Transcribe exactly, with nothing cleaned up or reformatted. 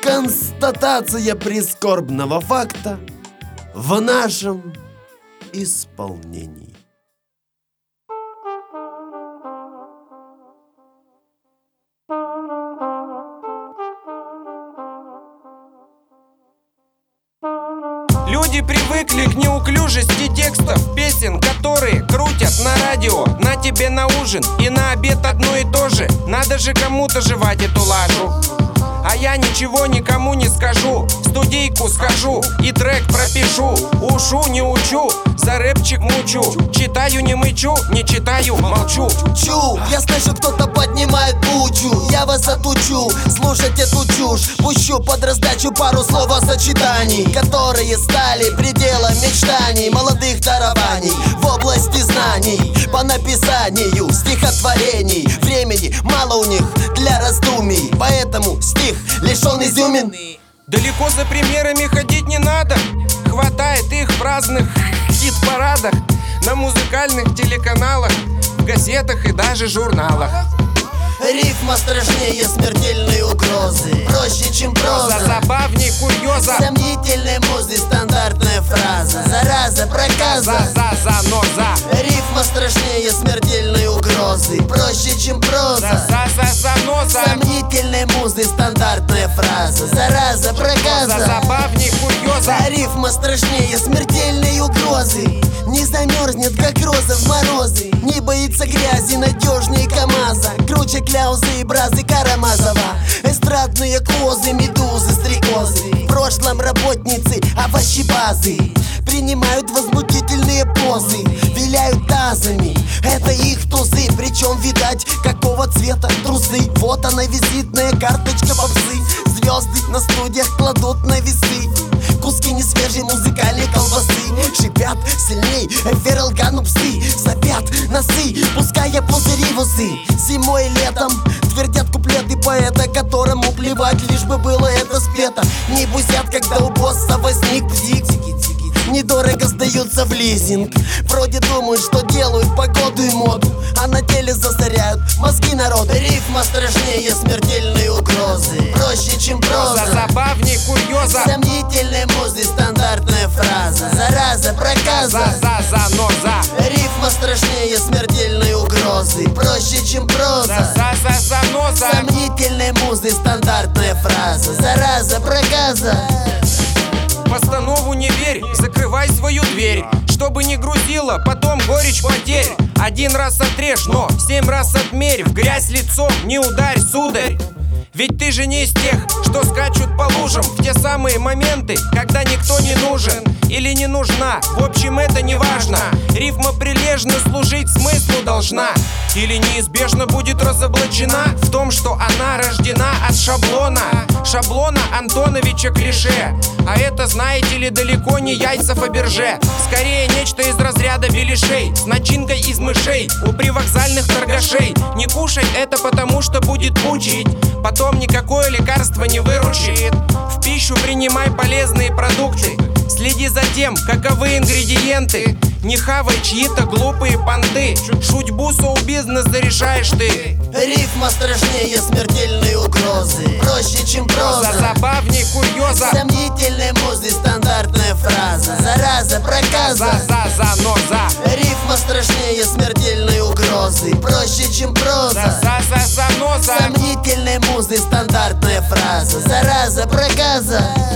констатация прискорбного факта в нашем исполнении. Люди привыкли к неуклюжести текстов песен, которые крутят на радио. На тебе на ужин и на обед одно и то же. Надо же кому-то жевать эту лажу. А я ничего никому не скажу. В студийку схожу и трек пропишу. Ушу, не учу, за рэпчик мучу. Читаю, не мычу, не читаю, молчу. Чу, я слышу, кто-то поднимает бучу. Я вас отучу, слушать эту чушь. Пущу под раздачу пару словосочетаний, которые стали пределом мечтаний молодых дарований в области знаний. По написанию стихотворений времени мало у них для раздумий, поэтому стих лишен изюмин. Далеко за примерами ходить не надо. Хватает их в разных хит-парадах, на музыкальных телеканалах, в газетах и даже журналах. Рифма страшнее смертельной угрозы, проще, чем проза, забавней курьеза, сомнительной музы стандартная фраза. Зараза, проказа, за-за-за-но-за. Рифма страшнее смертельной угрозы, проще, чем проза, за-за-за-за-но-за. сомнительной музы стандартная фраза. Зараза, проказа, забавней курьеза. Рифма страшнее смертельной угрозы. Не замерзнет, как роза в морозы. Не боится грязи, надежнее КамАЗа. Круче Кляузы и Бразы Карамазова. Эстрадные козы, медузы, стрекозы. В прошлом работницы овощебазы принимают возмутительные позы, виляют тазами, это их тузы. Причем видать, какого цвета трусы. Вот она, визитная карточка попсы. Звезды на студиях кладут на весы куски несвежей музыкальной колбасы. Шипят сильней фералгану псы, сопят носы, пуская пузыри в усы. Зимой и летом твердят куплеты поэта, которому плевать, лишь бы было это спето. Не бузят, когда у босса возник бзик. Недорого сдаются в лизинг. Вроде думают, что делают погоду и моду, а на деле засоряют мозги народа. Рифма страшнее смертельной угрозы, проще, чем проза, забавней курьеза, сомнительной музы стандартная фраза. Зараза, проказа, за-за-за-но-за. Рифма страшнее смертельной угрозы, проще, чем проза, за-за-за-за-но-за. сомнительной музы стандартная фраза. Зараза, проказа. Постанову не верь, закрывай свою дверь, чтобы не грузило потом горечь потерь. Один раз отрежь, но семь раз отмерь. В грязь лицом не ударь, сударь. Ведь ты же не из тех, что скачут по лужам в те самые моменты, когда никто не нужен или не нужна. В общем, это не важно. Рифма прилежно служить смыслу должна, или неизбежно будет разоблачена в том, что она рождена от шаблона. Шаблона Антоновича клише. А это, знаете ли, далеко не яйца Фаберже. Скорее нечто из разряда беляшей с начинкой из мышей у привокзальных торгашей. Не кушай это, потому что будет мучить, потом никакое лекарство не выручит. В пищу принимай полезные продукты, следи за тем, каковы ингредиенты. Не хавай чьи-то глупые понты, шутьбу шоу-бизнеса решаешь ты. Рифма страшнее смертельной угрозы, проще, чем проза, забавней курьеза, сомнительной музы стандартная фраза. Зараза, проказа, за-за-за-но-за. Рифма страшнее смертельной угрозы, проще, чем проза, за-за-за-за-но-за. сомнительной музы стандартная фраза. Зараза, проказа.